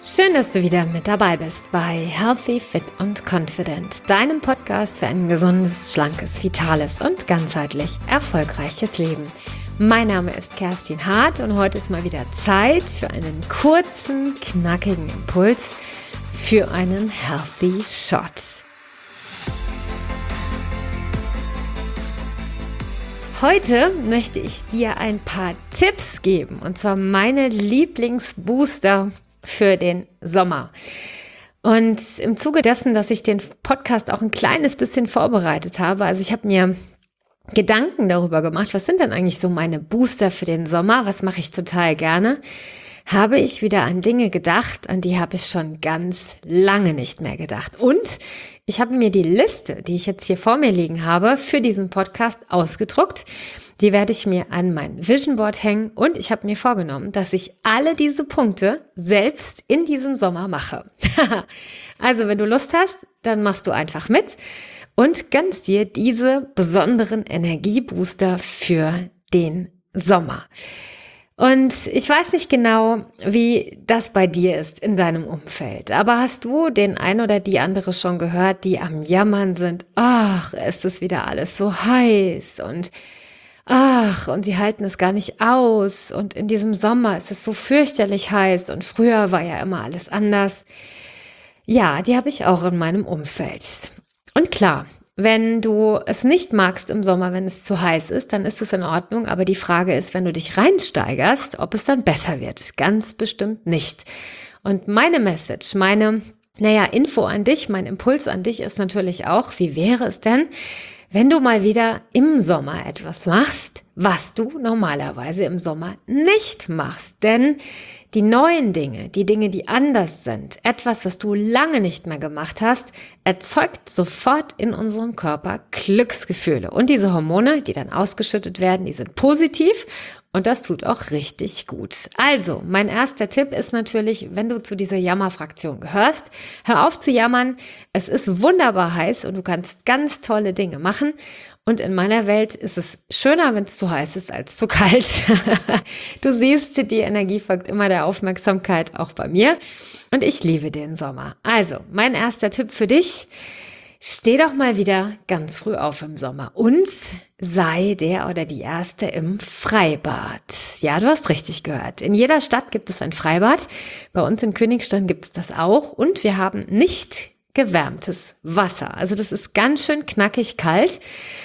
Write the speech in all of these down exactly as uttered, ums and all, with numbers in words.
Schön, dass du wieder mit dabei bist bei Healthy, Fit und Confident, deinem Podcast für ein gesundes, schlankes, vitales und ganzheitlich erfolgreiches Leben. Mein Name ist Kerstin Hart und heute ist mal wieder Zeit für einen kurzen, knackigen Impuls für einen Healthy Shot. Heute möchte ich dir ein paar Tipps geben, und zwar meine Lieblingsbooster für den Sommer. Und im Zuge dessen, dass ich den Podcast auch ein kleines bisschen vorbereitet habe, also ich habe mir Gedanken darüber gemacht, was sind denn eigentlich so meine Booster für den Sommer, was mache ich total gerne, habe ich wieder an Dinge gedacht, an die habe ich schon ganz lange nicht mehr gedacht. Und ich habe mir die Liste, die ich jetzt hier vor mir liegen habe, für diesen Podcast ausgedruckt. Die werde ich mir an mein Vision Board hängen und ich habe mir vorgenommen, dass ich alle diese Punkte selbst in diesem Sommer mache. Also wenn du Lust hast, dann machst du einfach mit und gönnst dir diese besonderen Energiebooster für den Sommer. Und ich weiß nicht genau, wie das bei dir ist in deinem Umfeld, aber hast du den ein oder die andere schon gehört, die am Jammern sind? Ach, es ist wieder alles so heiß und ach, und sie halten es gar nicht aus und in diesem Sommer ist es so fürchterlich heiß und früher war ja immer alles anders. Ja, die habe ich auch in meinem Umfeld. Und klar, wenn du es nicht magst im Sommer, wenn es zu heiß ist, dann ist es in Ordnung. Aber die Frage ist, wenn du dich reinsteigerst, ob es dann besser wird. Ganz bestimmt nicht. Und meine Message, meine, naja, Info an dich, mein Impuls an dich ist natürlich auch, wie wäre es denn, wenn du mal wieder im Sommer etwas machst, was du normalerweise im Sommer nicht machst. Denn die neuen Dinge, die Dinge, die anders sind, etwas, was du lange nicht mehr gemacht hast, erzeugt sofort in unserem Körper Glücksgefühle. Und diese Hormone, die dann ausgeschüttet werden, die sind positiv und das tut auch richtig gut. Also, mein erster Tipp ist natürlich, wenn du zu dieser Jammerfraktion gehörst, hör auf zu jammern. Es ist wunderbar heiß und du kannst ganz tolle Dinge machen. Und in meiner Welt ist es schöner, wenn es zu heiß ist, als zu kalt. Du siehst, die Energie folgt immer der Aufmerksamkeit, auch bei mir. Und ich liebe den Sommer. Also, mein erster Tipp für dich: Steh doch mal wieder ganz früh auf im Sommer und sei der oder die Erste im Freibad. Ja, du hast richtig gehört. In jeder Stadt gibt es ein Freibad. Bei uns in Königstein gibt es das auch. Und wir haben nicht gewärmtes Wasser. Also das ist ganz schön knackig kalt.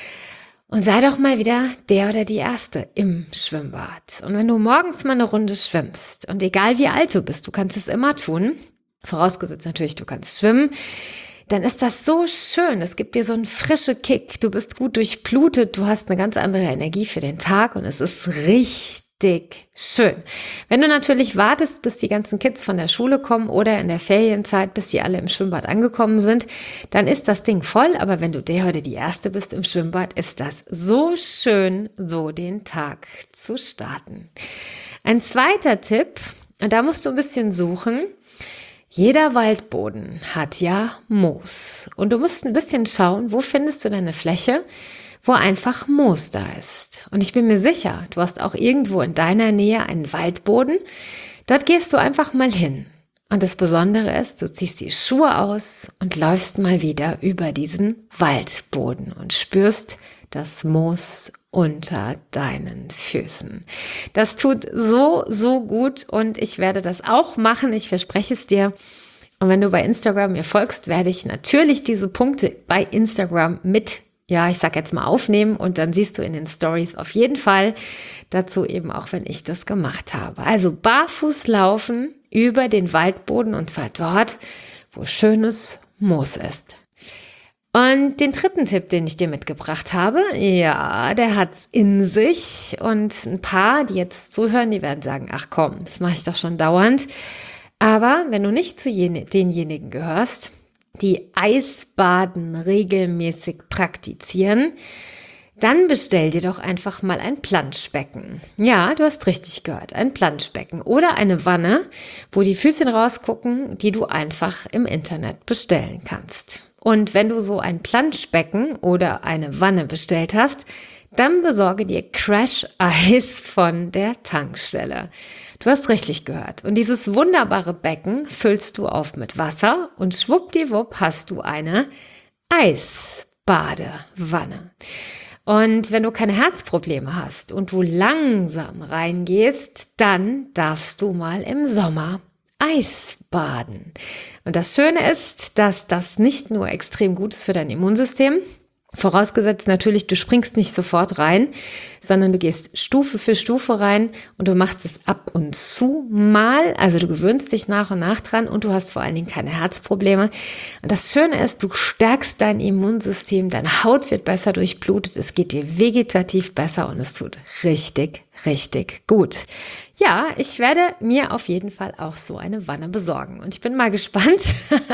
Und sei doch mal wieder der oder die Erste im Schwimmbad. Und wenn du morgens mal eine Runde schwimmst, und egal wie alt du bist, du kannst es immer tun, vorausgesetzt natürlich, du kannst schwimmen, dann ist das so schön. Es gibt dir so einen frischen Kick. Du bist gut durchblutet, du hast eine ganz andere Energie für den Tag und es ist richtig schön. Wenn du natürlich wartest, bis die ganzen Kids von der Schule kommen oder in der Ferienzeit, bis die alle im Schwimmbad angekommen sind, dann ist das Ding voll. Aber wenn du der oder die Erste bist im Schwimmbad, ist das so schön, so den Tag zu starten. Ein zweiter Tipp, und da musst du ein bisschen suchen: Jeder Waldboden hat ja Moos. Und du musst ein bisschen schauen, wo findest du deine Fläche, wo einfach Moos da ist. Und ich bin mir sicher, du hast auch irgendwo in deiner Nähe einen Waldboden. Dort gehst du einfach mal hin. Und das Besondere ist, du ziehst die Schuhe aus und läufst mal wieder über diesen Waldboden und spürst das Moos unter deinen Füßen. Das tut so, so gut und ich werde das auch machen, ich verspreche es dir. Und wenn du bei Instagram mir folgst, werde ich natürlich diese Punkte bei Instagram mit, ja, ich sag jetzt mal aufnehmen und dann siehst du in den Stories auf jeden Fall dazu eben auch, wenn ich das gemacht habe. Also barfuß laufen über den Waldboden und zwar dort, wo schönes Moos ist. Und den dritten Tipp, den ich dir mitgebracht habe, ja, der hat's in sich und ein paar, die jetzt zuhören, die werden sagen, ach komm, das mache ich doch schon dauernd. Aber wenn du nicht zu jen- denjenigen gehörst, die Eisbaden regelmäßig praktizieren, dann bestell dir doch einfach mal ein Planschbecken. Ja, du hast richtig gehört, ein Planschbecken oder eine Wanne, wo die Füßchen rausgucken, die du einfach im Internet bestellen kannst. Und wenn du so ein Planschbecken oder eine Wanne bestellt hast, Dann besorge dir Crash Eis von der Tankstelle. Du hast richtig gehört. Und dieses wunderbare Becken füllst du auf mit Wasser und schwuppdiwupp hast du eine Eisbadewanne. Und wenn du keine Herzprobleme hast und du langsam reingehst, dann darfst du mal im Sommer Eisbaden. Und das Schöne ist, dass das nicht nur extrem gut ist für dein Immunsystem, vorausgesetzt natürlich, du springst nicht sofort rein, sondern du gehst Stufe für Stufe rein und du machst es ab und zu mal, also du gewöhnst dich nach und nach dran und du hast vor allen Dingen keine Herzprobleme. Und das Schöne ist, du stärkst dein Immunsystem, deine Haut wird besser durchblutet, es geht dir vegetativ besser und es tut richtig, richtig gut. Ja, ich werde mir auf jeden Fall auch so eine Wanne besorgen. Und ich bin mal gespannt,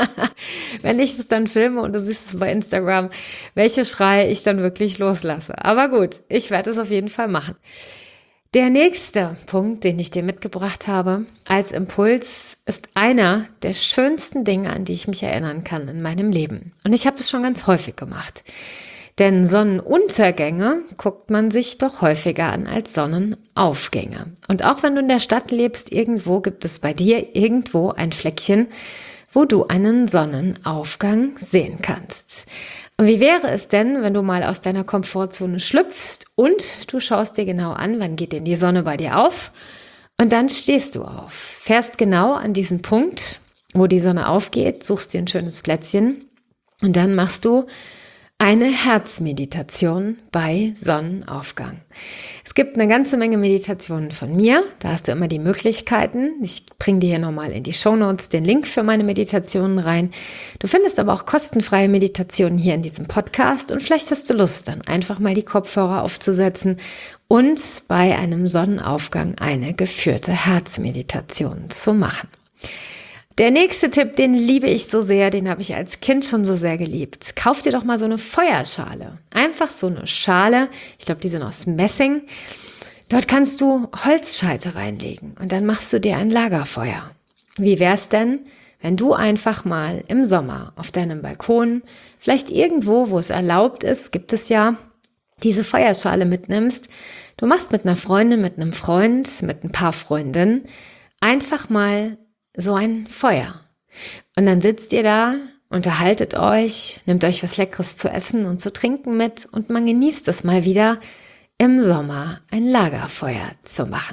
wenn ich es dann filme und du siehst es bei Instagram, welche Schreie ich dann wirklich loslasse. Aber gut, ich werde es auf jeden Fall machen. Der nächste Punkt, den ich dir mitgebracht habe als Impuls, ist einer der schönsten Dinge, an die ich mich erinnern kann in meinem Leben. Und ich habe es schon ganz häufig gemacht. Denn Sonnenuntergänge guckt man sich doch häufiger an als Sonnenaufgänge. Und auch wenn du in der Stadt lebst, irgendwo gibt es bei dir irgendwo ein Fleckchen, wo du einen Sonnenaufgang sehen kannst. Und wie wäre es denn, wenn du mal aus deiner Komfortzone schlüpfst und du schaust dir genau an, wann geht denn die Sonne bei dir auf? Und dann stehst du auf, fährst genau an diesen Punkt, wo die Sonne aufgeht, suchst dir ein schönes Plätzchen und dann machst du eine Herzmeditation bei Sonnenaufgang. Es gibt eine ganze Menge Meditationen von mir. Da hast du immer die Möglichkeiten. Ich bringe dir hier nochmal in die Shownotes den Link für meine Meditationen rein. Du findest aber auch kostenfreie Meditationen hier in diesem Podcast. Und vielleicht hast du Lust, dann einfach mal die Kopfhörer aufzusetzen und bei einem Sonnenaufgang eine geführte Herzmeditation zu machen. Der nächste Tipp, den liebe ich so sehr, den habe ich als Kind schon so sehr geliebt. Kauf dir doch mal so eine Feuerschale. Einfach so eine Schale, ich glaube, die sind aus Messing. Dort kannst du Holzscheite reinlegen und dann machst du dir ein Lagerfeuer. Wie wär's denn, wenn du einfach mal im Sommer auf deinem Balkon, vielleicht irgendwo, wo es erlaubt ist, gibt es ja, diese Feuerschale mitnimmst. Du machst mit einer Freundin, mit einem Freund, mit ein paar Freundinnen einfach mal so ein Feuer. Und dann sitzt ihr da, unterhaltet euch, nehmt euch was Leckeres zu essen und zu trinken mit und man genießt es mal wieder, im Sommer ein Lagerfeuer zu machen.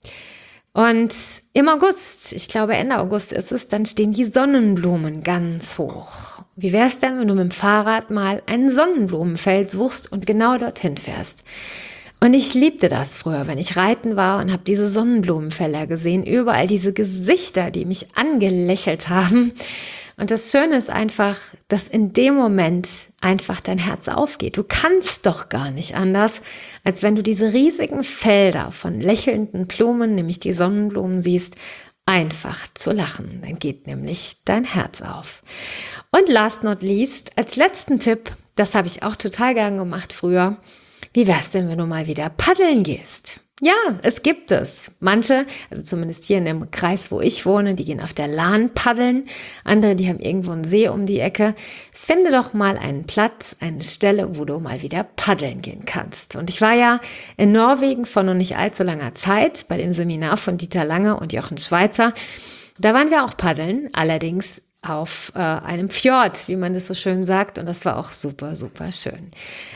Und im August, ich glaube Ende August ist es, dann stehen die Sonnenblumen ganz hoch. Wie wäre es denn, wenn du mit dem Fahrrad mal ein Sonnenblumenfeld suchst und genau dorthin fährst? Und ich liebte das früher, wenn ich reiten war und habe diese Sonnenblumenfelder gesehen, überall diese Gesichter, die mich angelächelt haben. Und das Schöne ist einfach, dass in dem Moment einfach dein Herz aufgeht. Du kannst doch gar nicht anders, als wenn du diese riesigen Felder von lächelnden Blumen, nämlich die Sonnenblumen siehst, einfach zu lachen. Dann geht nämlich dein Herz auf. Und last not least, als letzten Tipp, das habe ich auch total gern gemacht früher. Wie wär's denn, wenn du mal wieder paddeln gehst? Ja, es gibt es. Manche, also zumindest hier in dem Kreis, wo ich wohne, die gehen auf der Lahn paddeln. Andere, die haben irgendwo einen See um die Ecke. Finde doch mal einen Platz, eine Stelle, wo du mal wieder paddeln gehen kannst. Und ich war ja in Norwegen vor noch nicht allzu langer Zeit bei dem Seminar von Dieter Lange und Jochen Schweizer. Da waren wir auch paddeln, allerdings auf äh, einem Fjord, wie man das so schön sagt. Und das war auch super, super schön.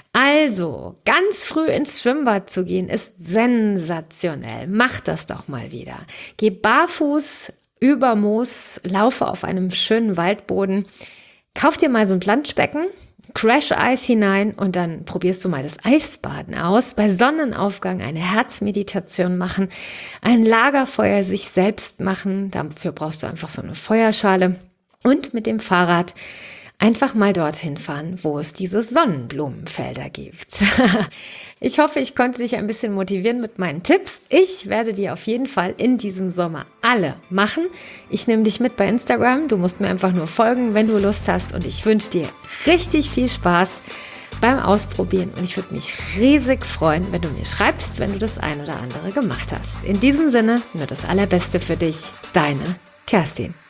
Also, ganz früh ins Schwimmbad zu gehen, ist sensationell. Mach das doch mal wieder. Geh barfuß über Moos, laufe auf einem schönen Waldboden. Kauf dir mal so ein Planschbecken, Crash Eis hinein und dann probierst du mal das Eisbaden aus. Bei Sonnenaufgang eine Herzmeditation machen, ein Lagerfeuer sich selbst machen. Dafür brauchst du einfach so eine Feuerschale. Und mit dem Fahrrad einfach mal dorthin fahren, wo es diese Sonnenblumenfelder gibt. Ich hoffe, ich konnte dich ein bisschen motivieren mit meinen Tipps. Ich werde die auf jeden Fall in diesem Sommer alle machen. Ich nehme dich mit bei Instagram. Du musst mir einfach nur folgen, wenn du Lust hast. Und ich wünsche dir richtig viel Spaß beim Ausprobieren. Und ich würde mich riesig freuen, wenn du mir schreibst, wenn du das ein oder andere gemacht hast. In diesem Sinne, nur das Allerbeste für dich. Deine Kerstin.